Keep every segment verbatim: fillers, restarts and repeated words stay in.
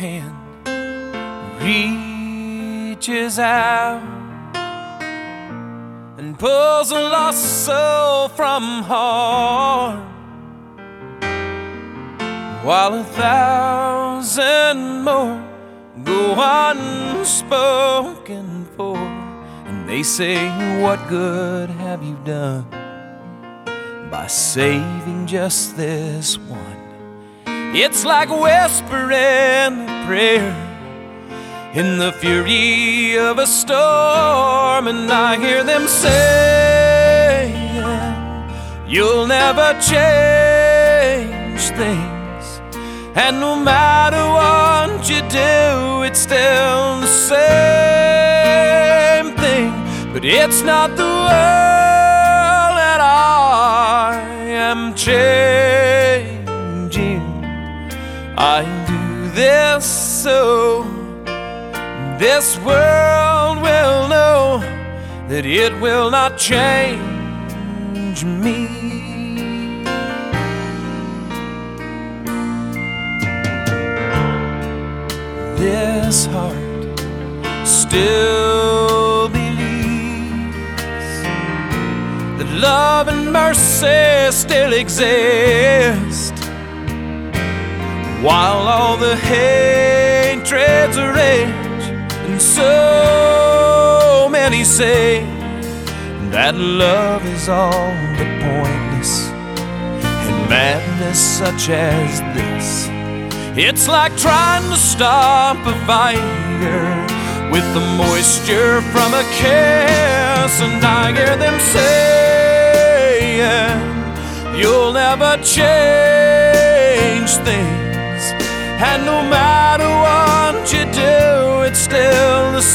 hand reaches out and pulls a lost soul from harm, while a thousand more go unspoken for. And they say, what good have you done by saving just this one? It's like whispering a prayer in the fury of a storm. And I hear them saying, you'll never change things, and no matter what you do, it's still the same thing. But it's not the world that I am changing. I do this so this world will know that it will not change me. This heart still believes that love and mercy still exist, while all the hatreds rage, and so many say that love is all but pointless, and madness such as this, it's like trying to stop a fire with the moisture from a kiss. And I hear them saying, you'll never change things, and no matter what you do, it's still the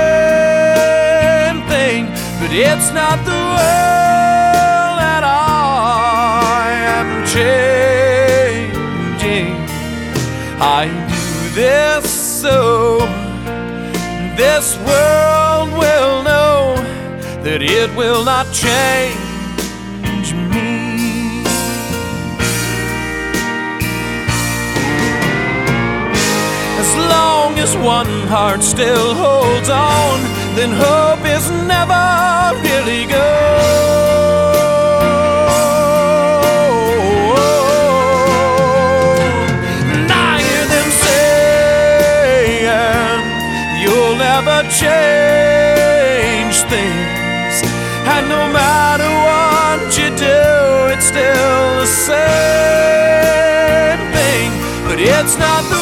same thing. But it's not the world that I am changing. I do this so this world will know that it will not change me. As long as one heart still holds on, then hope is never really gone. Never change things, and no matter what you do, it's still the same thing. But it's not the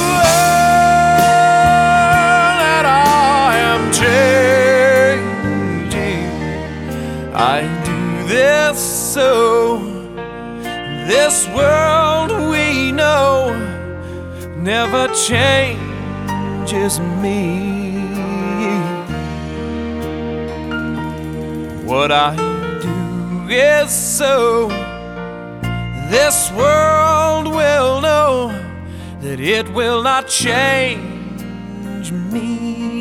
world that I am changing. I do this so this world we know never changes me. What I do is so this world will know that it will not change me.